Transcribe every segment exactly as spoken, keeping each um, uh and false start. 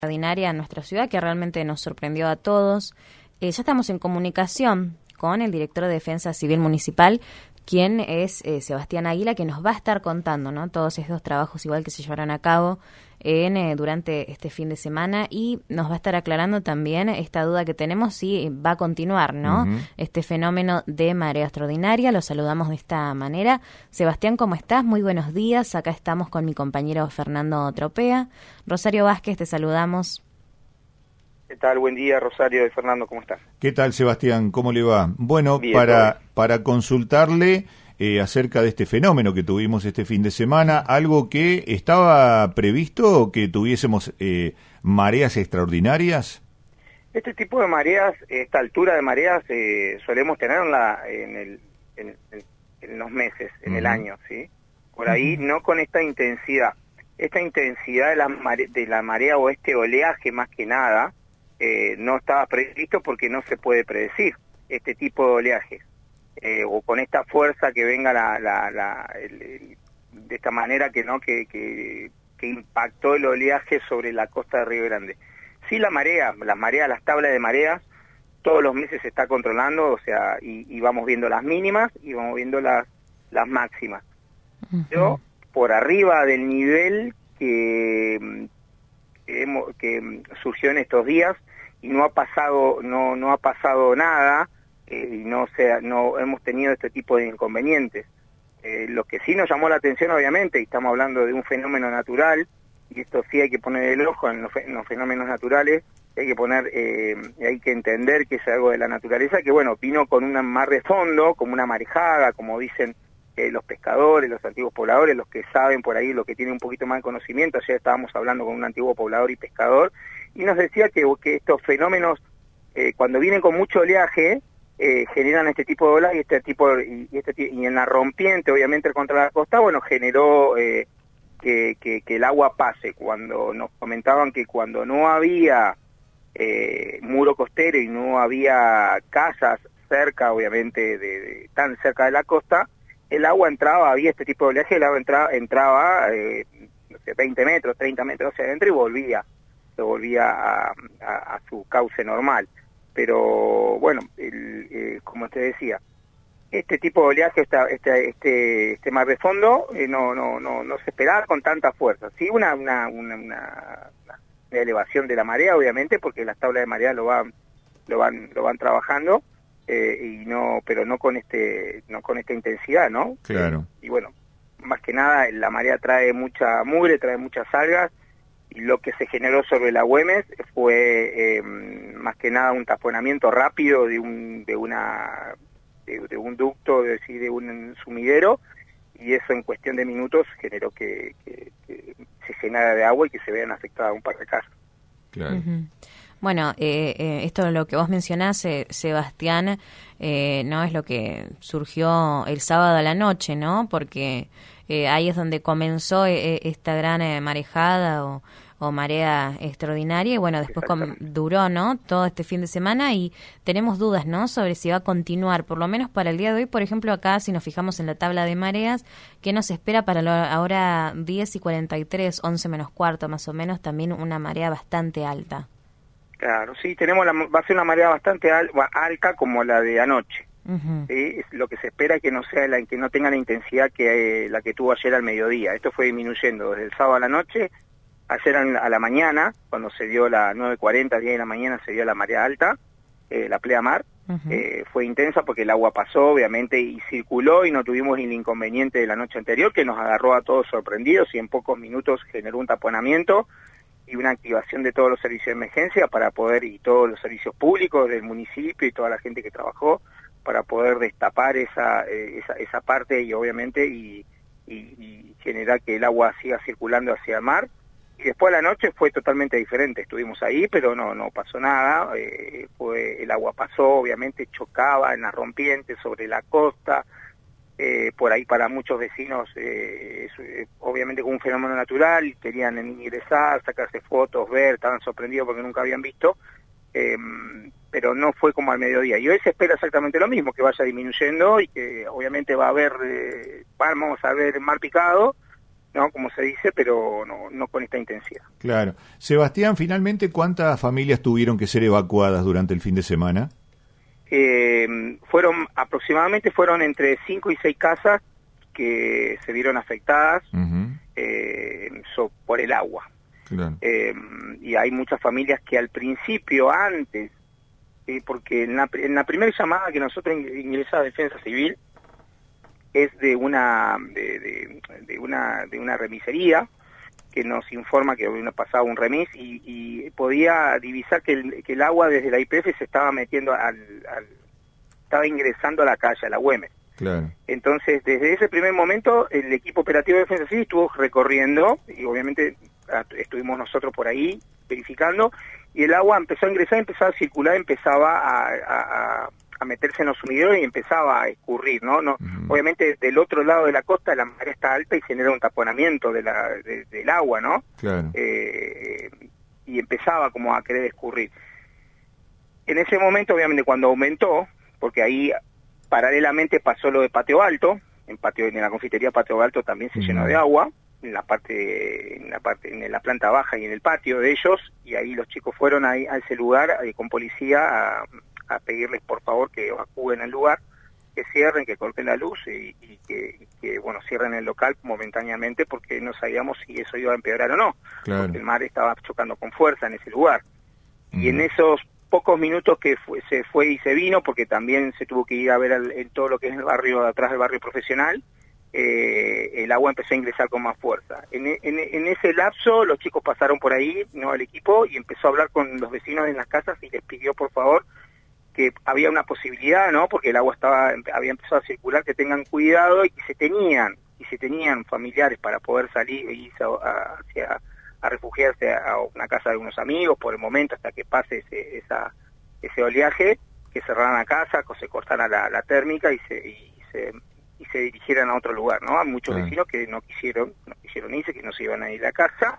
extraordinaria en nuestra ciudad que realmente nos sorprendió a todos. Eh, ya estamos en comunicación con el director de Defensa Civil Municipal, quien es eh, Sebastián Águila, que nos va a estar contando, ¿no?, todos estos trabajos igual que se llevarán a cabo en eh, durante este fin de semana, y nos va a estar aclarando también esta duda que tenemos si va a continuar, ¿no?, uh-huh. este fenómeno de marea extraordinaria. Lo saludamos de esta manera. Sebastián, ¿cómo estás? Muy buenos días. Acá estamos con mi compañero Fernando Tropea. Rosario Vázquez, te saludamos. ¿Qué tal? Buen día, Rosario y Fernando, ¿cómo estás? ¿Qué tal, Sebastián? ¿Cómo le va? Bueno, Bien, para, para consultarle eh, acerca de este fenómeno que tuvimos este fin de semana, algo que estaba previsto, que tuviésemos eh, mareas extraordinarias. Este tipo de mareas, esta altura de mareas, eh, solemos tenerla en, el, en, en, en los meses, en uh-huh. el año, ¿sí? Por ahí, uh-huh. no con esta intensidad. Esta intensidad de la, mare, de la marea o este oleaje, más que nada, Eh, no estaba previsto porque no se puede predecir este tipo de oleaje, eh, o con esta fuerza que venga la, la, la, el, el, de esta manera que no que, que, que impactó el oleaje sobre la costa de Río Grande. Sí, la marea, las mareas, las tablas de mareas, todos los meses se está controlando, o sea, y, y vamos viendo las mínimas y vamos viendo las, las máximas. Uh-huh. Yo, por arriba del nivel que, que, hemos, que surgió en estos días, y no ha pasado no no ha pasado nada, eh, y no sea no hemos tenido este tipo de inconvenientes. Eh, lo que sí nos llamó la atención, obviamente, y estamos hablando de un fenómeno natural, y esto sí hay que poner el ojo en los, en los fenómenos naturales, hay que poner eh, hay que entender que es algo de la naturaleza, que bueno, vino con un mar de fondo, como una marejada, como dicen eh, los pescadores, los antiguos pobladores, los que saben por ahí, los que tienen un poquito más de conocimiento. Ayer estábamos hablando con un antiguo poblador y pescador, y nos decía que, que estos fenómenos, eh, cuando vienen con mucho oleaje, eh, generan este tipo de olas, y este tipo y, y este y en la rompiente, obviamente contra la costa, bueno, generó eh, que, que, que el agua pase. Cuando nos comentaban que cuando no había eh, muro costero y no había casas cerca, obviamente, de, de tan cerca de la costa, el agua entraba, había este tipo de oleaje, el agua entraba, entraba eh, no sé, veinte metros, treinta metros hacia adentro y volvía. se volvía a, a, a su cauce normal. Pero bueno, el, eh, como te decía, este tipo de oleaje, esta, este, este, este mar de fondo, eh, no, no, no, no se esperaba con tanta fuerza. Sí, una, una, una, una, una elevación de la marea, obviamente, porque las tablas de marea lo van, lo van, lo van trabajando, eh, y no, pero no con este, no con esta intensidad, ¿no? Claro. Eh, y bueno, más que nada, la marea trae mucha mugre, trae muchas algas. Y lo que se generó sobre la Güemes fue eh, más que nada un taponamiento rápido de un de una de, de un ducto, de, de un sumidero, y eso en cuestión de minutos generó que, que, que se llenara de agua y que se vean afectadas un par de casas. Claro. Uh-huh. Bueno, eh, eh, esto es lo que vos mencionás, eh, Sebastián, eh, no es lo que surgió el sábado a la noche, ¿no? Porque eh, ahí es donde comenzó eh, esta gran eh, marejada o, o marea extraordinaria, y bueno, después com- duró, ¿no?, todo este fin de semana, y tenemos dudas, ¿no?, sobre si va a continuar, por lo menos para el día de hoy. Por ejemplo, acá, si nos fijamos en la tabla de mareas, ¿qué nos espera para la hora diez y cuarenta y tres, once menos cuarto más o menos? También una marea bastante alta. Claro, sí, tenemos la, va a ser una marea bastante al, alta como la de anoche. Uh-huh. ¿Sí? Es lo que se espera que no sea la, que no tenga la intensidad que eh, la que tuvo ayer al mediodía. Esto fue disminuyendo desde el sábado a la noche. Ayer a la mañana, cuando se dio la nueve cuarenta, diez de la mañana, se dio la marea alta, eh, la pleamar. Uh-huh. eh, fue intensa porque el agua pasó, obviamente, y circuló, y no tuvimos el inconveniente de la noche anterior, que nos agarró a todos sorprendidos, y en pocos minutos generó un taponamiento y una activación de todos los servicios de emergencia para poder, y todos los servicios públicos del municipio y toda la gente que trabajó, para poder destapar esa eh, esa, esa parte, y obviamente y, y, y generar que el agua siga circulando hacia el mar. Y después a la noche fue totalmente diferente. Estuvimos ahí, pero no no pasó nada. Eh, fue el agua pasó, obviamente chocaba en las rompientes sobre la costa. Eh, por ahí para muchos vecinos, eh, es, eh, obviamente con un fenómeno natural, querían ingresar, sacarse fotos, ver, estaban sorprendidos porque nunca habían visto, eh, pero no fue como al mediodía. Y hoy se espera exactamente lo mismo, que vaya disminuyendo, y que obviamente va a haber, eh, vamos a ver mar picado, ¿no? Como se dice, pero no, no con esta intensidad. Claro. Sebastián, finalmente, ¿cuántas familias tuvieron que ser evacuadas durante el fin de semana? Eh, fueron, aproximadamente fueron entre cinco y seis casas que se vieron afectadas uh-huh. eh, so, por el agua. Claro. Eh, y hay muchas familias que al principio, antes, eh, porque en la, en la primera llamada que nosotros ingresamos a Defensa Civil, es de una de, de, de una de una remisería que nos informa que había pasado un remis y, y podía divisar que el, que el agua desde la I P F se estaba metiendo al, al estaba ingresando a la calle, a la Güemes. Claro. Entonces, desde ese primer momento, el equipo operativo de Defensa Civil estuvo recorriendo y obviamente estuvimos nosotros por ahí verificando y el agua empezó a ingresar, empezaba a circular, empezaba a, a, a a meterse en los sumideros y empezaba a escurrir, ¿no? no uh-huh. Obviamente del otro lado de la costa la marea está alta y genera un taponamiento de la, de, del agua, ¿no? Claro. Eh, y empezaba como a querer escurrir. En ese momento, obviamente, cuando aumentó, porque ahí paralelamente pasó lo de Patio Alto, en patio en la confitería Patio Alto también se uh-huh. llenó de agua, en la parte en la parte en la planta baja y en el patio de ellos, y ahí los chicos fueron ahí a ese lugar eh, con policía a a pedirles por favor que evacúen el lugar, que cierren, que corten la luz y, y, que, y que, bueno, cierren el local momentáneamente porque no sabíamos si eso iba a empeorar o no, claro. porque el mar estaba chocando con fuerza en ese lugar. Uh-huh. Y en esos pocos minutos que fue, se fue y se vino, porque también se tuvo que ir a ver el, en todo lo que es el barrio, atrás del barrio profesional, eh, el agua empezó a ingresar con más fuerza. En, en, en ese lapso los chicos pasaron por ahí, no el equipo, y empezó a hablar con los vecinos en las casas y les pidió por favor que había una posibilidad, ¿no? Porque el agua estaba había empezado a circular, que tengan cuidado y que se tenían y se tenían familiares para poder salir y irse a, hacia, a refugiarse a una casa de unos amigos por el momento hasta que pase ese esa ese oleaje, que cerraran la casa, que se cortara la, la térmica y se y se y se dirigieran a otro lugar, ¿no? Hay muchos sí. vecinos que no quisieron no quisieron irse, que no se iban a ir a la casa.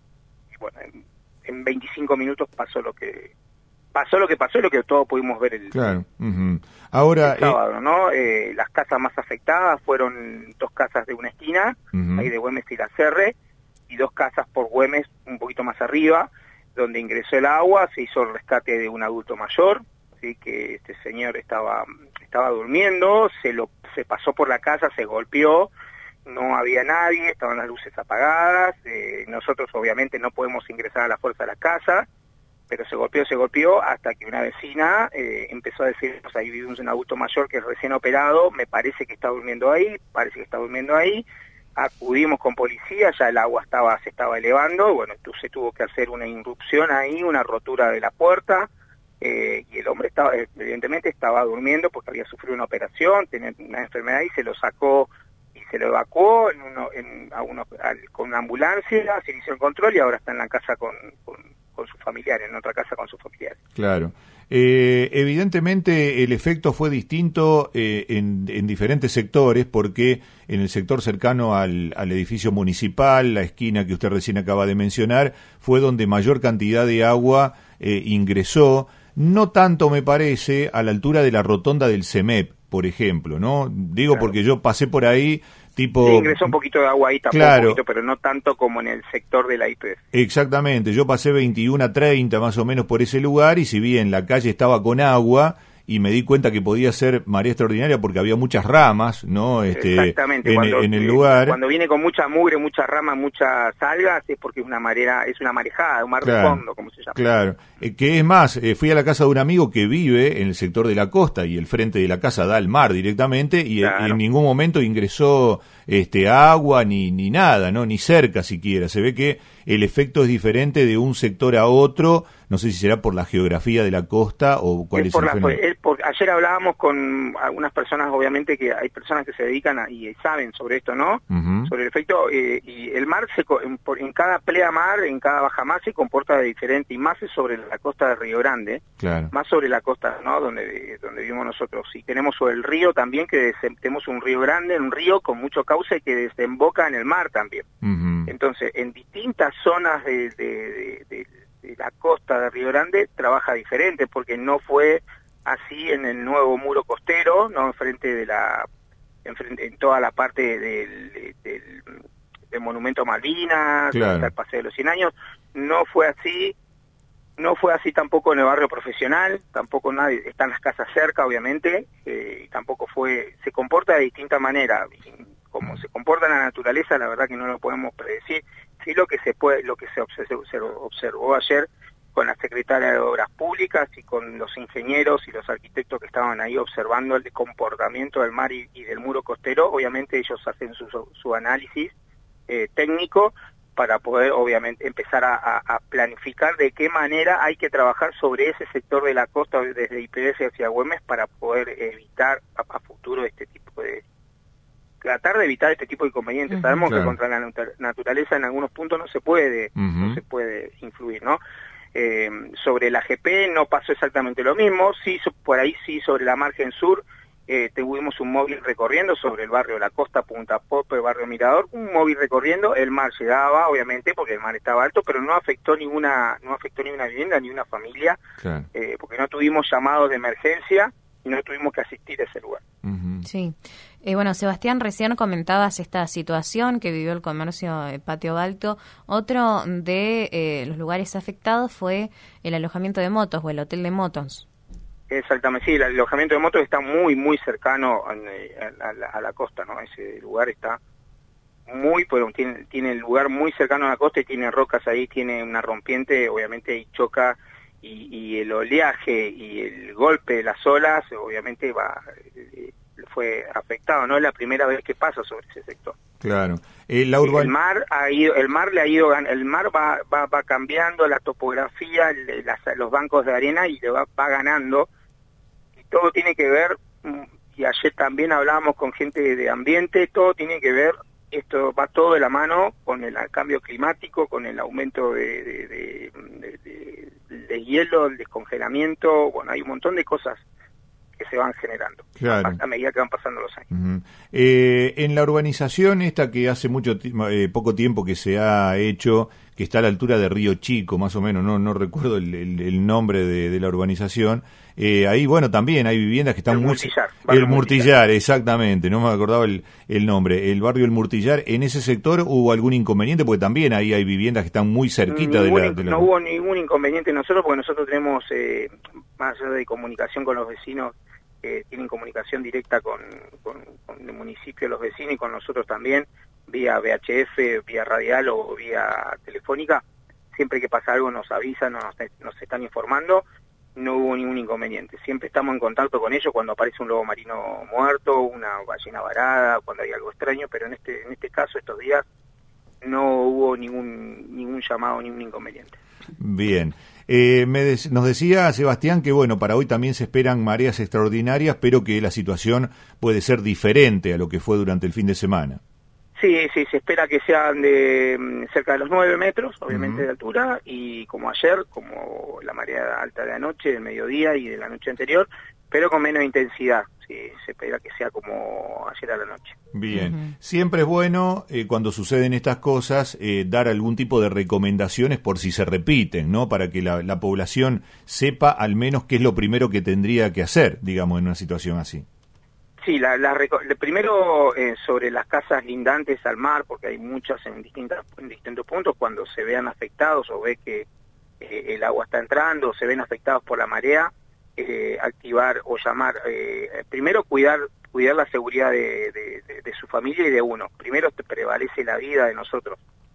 Y bueno, en, en veinticinco minutos pasó lo que pasó lo que pasó y lo que todos pudimos ver el, claro. uh-huh. Ahora, el sábado, eh... ¿no? Eh, las casas más afectadas fueron dos casas de una esquina, uh-huh. ahí de Güemes y La Serre, y dos casas por Güemes un poquito más arriba, donde ingresó el agua, se hizo el rescate de un adulto mayor, ¿sí? Que este señor estaba estaba durmiendo, se lo se pasó por la casa, se golpeó, no había nadie, estaban las luces apagadas, eh, nosotros obviamente no podemos ingresar a la fuerza de la casa, pero se golpeó, se golpeó, hasta que una vecina eh, empezó a decir, pues ahí vive un adulto mayor que es recién operado, me parece que está durmiendo ahí, parece que está durmiendo ahí, acudimos con policía, ya el agua estaba se estaba elevando, bueno, entonces tuvo que hacer una irrupción ahí, una rotura de la puerta, eh, y el hombre estaba evidentemente estaba durmiendo porque había sufrido una operación, tenía una enfermedad y se lo sacó y se lo evacuó en uno, en, a uno, al, con una ambulancia, se inició el control y ahora está en la casa con... con con sus familiares, en otra casa con sus familiares. Claro. Eh, evidentemente el efecto fue distinto eh, en, en diferentes sectores, porque en el sector cercano al, al edificio municipal, la esquina que usted recién acaba de mencionar, fue donde mayor cantidad de agua eh, ingresó, no tanto me parece a la altura de la rotonda del CEMEP, por ejemplo, ¿no? Digo claro. porque yo pasé por ahí... Tipo, sí, ingresó un poquito de agua ahí, tampoco claro, un poquito, pero no tanto como en el sector de la I P F. Exactamente, yo pasé veintiuno a treinta más o menos por ese lugar y si bien la calle estaba con agua y me di cuenta que podía ser marea extraordinaria porque había muchas ramas, ¿no? Este, Exactamente, en, cuando, en el lugar. Cuando viene con mucha mugre, muchas ramas, muchas algas, es porque es una marea, es una marejada, un mar claro, de fondo, como se llama. Claro, eh, que es más, eh, fui a la casa de un amigo que vive en el sector de la costa y el frente de la casa da al mar directamente y, claro. y en ningún momento ingresó este agua ni ni nada, no ni cerca siquiera. Se ve que el efecto es diferente de un sector a otro. No sé si será por la geografía de la costa o cuál es, es, por el la, fenómeno. Es por, ayer hablábamos con algunas personas, obviamente que hay personas que se dedican a, y saben sobre esto, ¿no? Uh-huh. Sobre el efecto, eh, y el mar, se, en, por, en cada pleamar, en cada bajamar se comporta de diferente, y más es sobre la costa de Río Grande, claro. más sobre la costa, ¿no? Donde, donde vivimos nosotros. Y tenemos sobre el río también, que tenemos un río grande, un río con mucho cauce que desemboca en el mar también. Uh-huh. Entonces, en distintas zonas de, de, de, de de la costa de Río Grande trabaja diferente porque no fue así en el nuevo muro costero, no enfrente de la enfrente, en toda la parte del, del del Monumento a Malvinas, claro. está el Paseo de los cien años. No fue así, no fue así tampoco en el barrio profesional, tampoco nadie, están las casas cerca, obviamente, eh, y tampoco fue, se comporta de distinta manera. Como se comporta en la naturaleza, la verdad que no lo podemos predecir. Sí, lo que se puede, lo que se observó, se observó ayer con la secretaria de Obras Públicas y con los ingenieros y los arquitectos que estaban ahí observando el comportamiento del mar y, y del muro costero, obviamente ellos hacen su, su análisis eh, técnico para poder, obviamente, empezar a, a, a planificar de qué manera hay que trabajar sobre ese sector de la costa desde I P F hacia Güemes para poder evitar a, a futuro este tipo de... tratar de evitar este tipo de inconvenientes. Uh-huh, Sabemos claro. que contra la naturaleza en algunos puntos no se puede, uh-huh. no se puede influir, ¿no? Eh, sobre la G P no pasó exactamente lo mismo, sí, por ahí sí, sobre la margen sur, eh, tuvimos un móvil recorriendo sobre el barrio de la Costa, Punta Pope, el barrio Mirador, un móvil recorriendo, el mar llegaba, obviamente, porque el mar estaba alto, pero no afectó ninguna, no afectó ni una vivienda, ni una familia, claro. eh, porque no tuvimos llamados de emergencia y no tuvimos que asistir a ese lugar. Uh-huh. Sí. Eh, bueno, Sebastián, recién comentabas esta situación que vivió el comercio de Patio Balto. Otro de eh, los lugares afectados fue el alojamiento de motos o el hotel de motos. Exactamente, sí, el alojamiento de motos está muy, muy cercano a, a, la, a la costa, ¿no? Ese lugar está muy, pero tiene, tiene el lugar muy cercano a la costa y tiene rocas ahí, tiene una rompiente, obviamente, y choca, y, y el oleaje y el golpe de las olas, obviamente, va... Eh, fue afectado, no es la primera vez que pasa sobre ese sector. Claro. Eh, la urban... El mar ha ido, el mar le ha ido, el mar va va, va cambiando la topografía, el, las, los bancos de arena y le va, va ganando. Y todo tiene que ver, y ayer también hablábamos con gente de ambiente, todo tiene que ver, esto va todo de la mano con el cambio climático, con el aumento de, de, de, de, de, de hielo, el descongelamiento, bueno, hay un montón de cosas que se van generando claro. a, a medida que van pasando los años. Uh-huh. Eh, en la urbanización esta que hace mucho eh, poco tiempo que se ha hecho, que está a la altura de Río Chico, más o menos, no no recuerdo el, el, el nombre de, de la urbanización, eh, ahí bueno también hay viviendas que están el muy... Murtillar, el Murtillar, exactamente, no me acordaba el, el nombre, el barrio El Murtillar. ¿En ese sector hubo algún inconveniente? Porque también ahí hay viviendas que están muy cerquita ningún, de, la, de la... No hubo ningún inconveniente nosotros, porque nosotros tenemos, eh, más allá de comunicación con los vecinos, que tienen comunicación directa con, con, con el municipio, los vecinos y con nosotros también, vía V H F, vía radial o vía telefónica. Siempre que pasa algo nos avisan, nos, nos están informando, no hubo ningún inconveniente. Siempre estamos en contacto con ellos cuando aparece un lobo marino muerto, una ballena varada, cuando hay algo extraño, pero en este en este caso, estos días, no hubo ningún ningún llamado, ningún inconveniente. Bien. Eh, me de, nos decía Sebastián que bueno, para hoy también se esperan mareas extraordinarias, pero que la situación puede ser diferente a lo que fue durante el fin de semana. Sí, sí, se espera que sean de cerca de los nueve metros, obviamente, uh-huh. de altura, y como ayer, como la marea alta de anoche, del mediodía y de la noche anterior, pero con menos intensidad. Sí, se espera que sea como ayer a la noche. Bien, uh-huh. Siempre es bueno eh, cuando suceden estas cosas eh, dar algún tipo de recomendaciones por si se repiten, ¿no? Para que la, la población sepa al menos qué es lo primero que tendría que hacer, digamos, en una situación así. Sí, la, la, primero eh, sobre las casas lindantes al mar, porque hay muchas en, distintas, en distintos puntos, cuando se vean afectados o ve que eh, el agua está entrando, o se ven afectados por la marea, eh, activar o llamar, eh, primero cuidar cuidar la seguridad de, de, de, de su familia y de uno. Primero te prevalece la vida de nosotros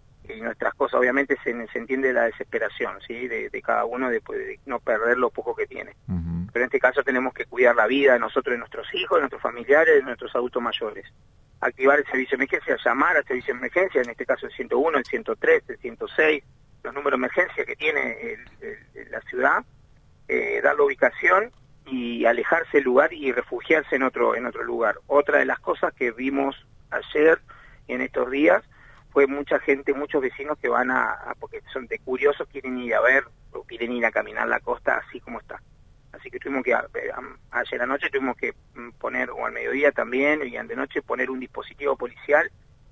y nuestras cosas, obviamente se, se entiende la desesperación, ¿sí? de, de cada uno de, de no perder lo poco que tiene. Uh-huh. Pero en este caso tenemos que cuidar la vida de nosotros, de nuestros hijos, de nuestros familiares, de nuestros adultos mayores. Activar el servicio de emergencia, llamar al servicio de emergencia, en este caso el ciento uno, el ciento tres, el ciento seis, los números de emergencia que tiene el, el, la ciudad, eh, dar la ubicación y alejarse del lugar y refugiarse en otro en otro lugar. Otra de las cosas que vimos ayer en estos días fue mucha gente, muchos vecinos que van a, a porque son de curiosos, quieren ir a ver o quieren ir a caminar la costa así como está. Así que tuvimos que, a, a, ayer anoche tuvimos que poner, o al mediodía también, y de noche poner un dispositivo policial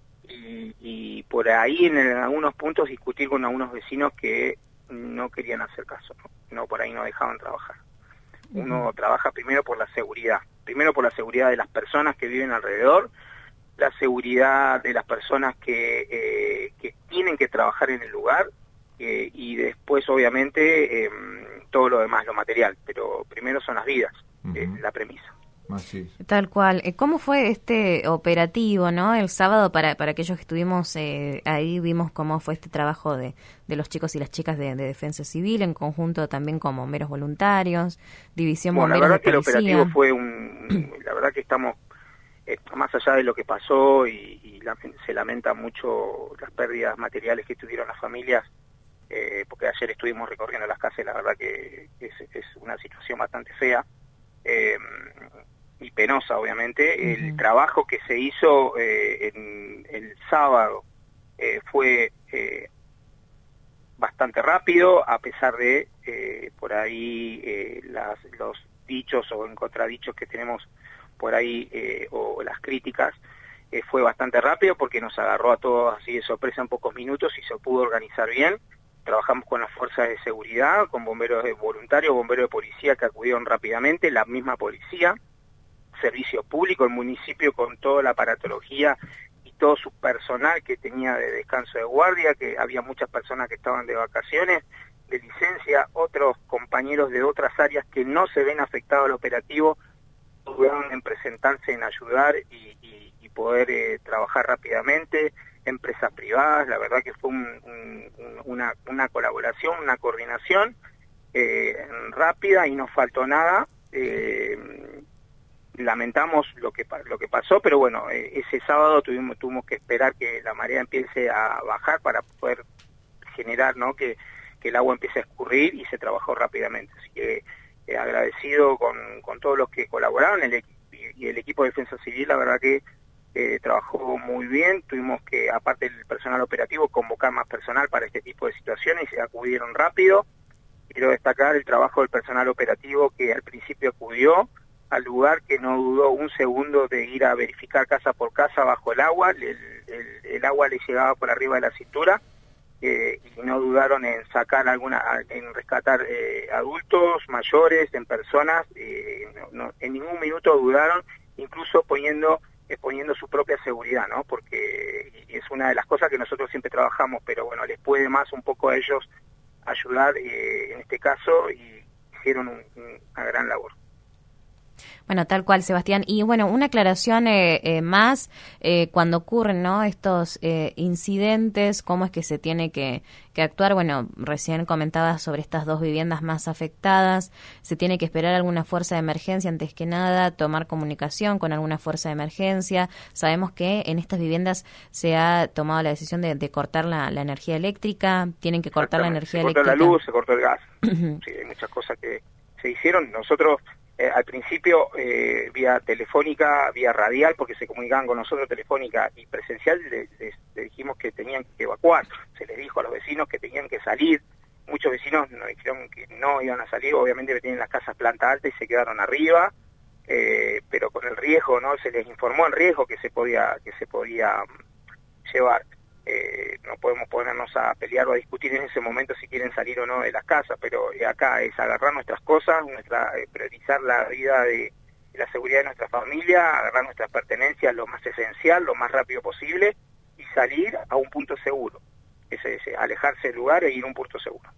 y, y por ahí en, el, en algunos puntos discutir con algunos vecinos que no querían hacer caso, no, no por ahí no dejaban trabajar. Uno uh-huh. trabaja primero por la seguridad, primero por la seguridad de las personas que viven alrededor, la seguridad de las personas que, eh, que tienen que trabajar en el lugar, eh, y después obviamente eh, todo lo demás, lo material, pero primero son las vidas, uh-huh. eh, la premisa. Así. Tal cual. ¿Cómo fue este operativo, no? El sábado, para, para aquellos que estuvimos eh, ahí, vimos cómo fue este trabajo de, de los chicos y las chicas de, de Defensa Civil, en conjunto también con bomberos voluntarios, división bueno, bomberos de policía. La verdad que el operativo fue un... la verdad que estamos, eh, más allá de lo que pasó, y, y la, se lamenta mucho las pérdidas materiales que tuvieron las familias, eh, porque ayer estuvimos recorriendo las casas, la verdad que es, es una situación bastante fea. Eh, y penosa, obviamente. Uh-huh. El trabajo que se hizo eh, en el sábado eh, fue eh, bastante rápido, a pesar de eh, por ahí eh, las, los dichos o contradichos que tenemos por ahí, eh, o las críticas. Eh, fue bastante rápido porque nos agarró a todos así de sorpresa en pocos minutos y se pudo organizar bien. Trabajamos con las fuerzas de seguridad, con bomberos de voluntarios, bomberos de policía que acudieron rápidamente, la misma policía, servicio público, el municipio con toda la aparatología y todo su personal que tenía de descanso de guardia, que había muchas personas que estaban de vacaciones, de licencia, otros compañeros de otras áreas que no se ven afectados al operativo, dudaron en presentarse, en ayudar y, y, y poder eh, trabajar rápidamente. Empresas privadas, la verdad que fue un, un, una, una colaboración, una coordinación eh, rápida y no faltó nada. Eh, lamentamos lo que lo que pasó, pero bueno, eh, ese sábado tuvimos tuvimos que esperar que la marea empiece a bajar para poder generar, ¿no?, que, que el agua empiece a escurrir, y se trabajó rápidamente. Así que eh, agradecido con, con todos los que colaboraron, el, y el equipo de Defensa Civil, la verdad que Eh, trabajó muy bien. Tuvimos que, aparte del personal operativo, convocar más personal para este tipo de situaciones y se acudieron rápido. Quiero destacar el trabajo del personal operativo que al principio acudió al lugar, que no dudó un segundo de ir a verificar casa por casa bajo el agua. El, el, el agua le llegaba por arriba de la cintura, eh, y no dudaron en sacar alguna, en rescatar eh, adultos, mayores, en personas. Eh, no, no, en ningún minuto dudaron, incluso poniendo exponiendo su propia seguridad, ¿no? Porque es una de las cosas que nosotros siempre trabajamos, pero bueno, les puede más un poco a ellos ayudar eh, en este caso, y hicieron un, un, una gran labor. Bueno, tal cual, Sebastián. Y bueno, una aclaración eh, eh, más, eh, cuando ocurren, ¿no?, estos eh, incidentes, ¿cómo es que se tiene que, que actuar? Bueno, recién comentabas sobre estas dos viviendas más afectadas. ¿Se tiene que esperar alguna fuerza de emergencia antes que nada, tomar comunicación con alguna fuerza de emergencia? Sabemos que en estas viviendas se ha tomado la decisión de, de cortar la, la energía eléctrica. Tienen que cortar la energía eléctrica. Se cortó eléctrica. la luz, se cortó el gas. Sí, hay muchas cosas que se hicieron. Nosotros... Eh, al principio, eh, vía telefónica, vía radial, porque se comunicaban con nosotros telefónica y presencial, les, les, les dijimos que tenían que evacuar. Se les dijo a los vecinos que tenían que salir. Muchos vecinos nos dijeron que no iban a salir, obviamente que tienen las casas planta alta y se quedaron arriba, eh, pero con el riesgo, ¿no? Se les informó el riesgo que se podía, que se podía um, llevar. Eh, no podemos ponernos a pelear o a discutir en ese momento si quieren salir o no de las casas, pero acá es agarrar nuestras cosas, nuestra eh, priorizar la vida de, de la seguridad de nuestra familia, agarrar nuestras pertenencias, lo más esencial, lo más rápido posible, y salir a un punto seguro. Ese, ese, alejarse del lugar e ir a un punto seguro.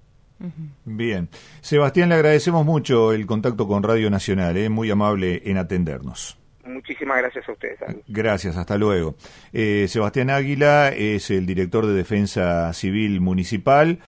Bien. Sebastián, le agradecemos mucho el contacto con Radio Nacional, ¿eh? Muy amable en atendernos. Muchísimas gracias a ustedes. Gracias, hasta luego. Eh, Sebastián Águila es el director de Defensa Civil Municipal.